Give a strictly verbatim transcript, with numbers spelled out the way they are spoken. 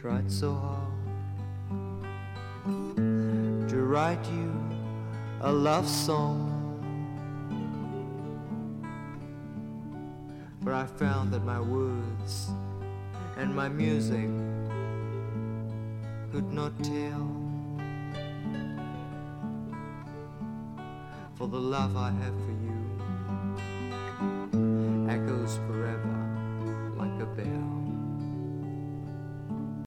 tried so hard to write you a love song, but I found that my words and my music could not tell, for the love I have for you echoes forever like a bell.